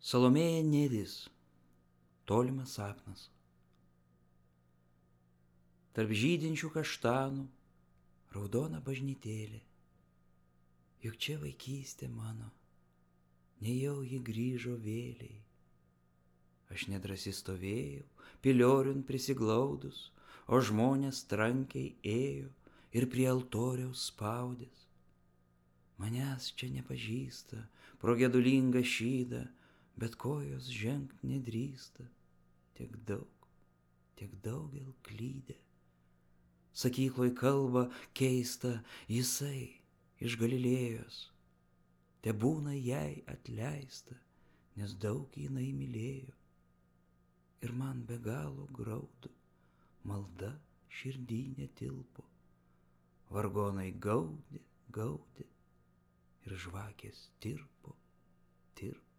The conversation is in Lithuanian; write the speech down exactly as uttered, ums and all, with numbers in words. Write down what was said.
Salomėja nėris, tolimas sapnas. Tarp žydinčių kaštanų raudona bažnytėlė. Juk čia vaikystė mano, nejau ji grįžo vėliai. Aš nedrasi stovėjau, pilioriun prisiglaudus, o žmonės trankiai ėjo ir prie altoriaus spaudės. Manęs čia nepažįsta, pro gedulingą šydą, bet kojos žengt nedrįsta. Tiek daug, tiek daugel klydę. Sakykloj kalba keista, jisai iš Galilėjos. Tebūna jai atleista, nes daug jinai mylėjo. Ir man be galo graudu, malda širdį netilpo. Vargonai gaudė, gaudė ir žvakės tirpo, tirpo.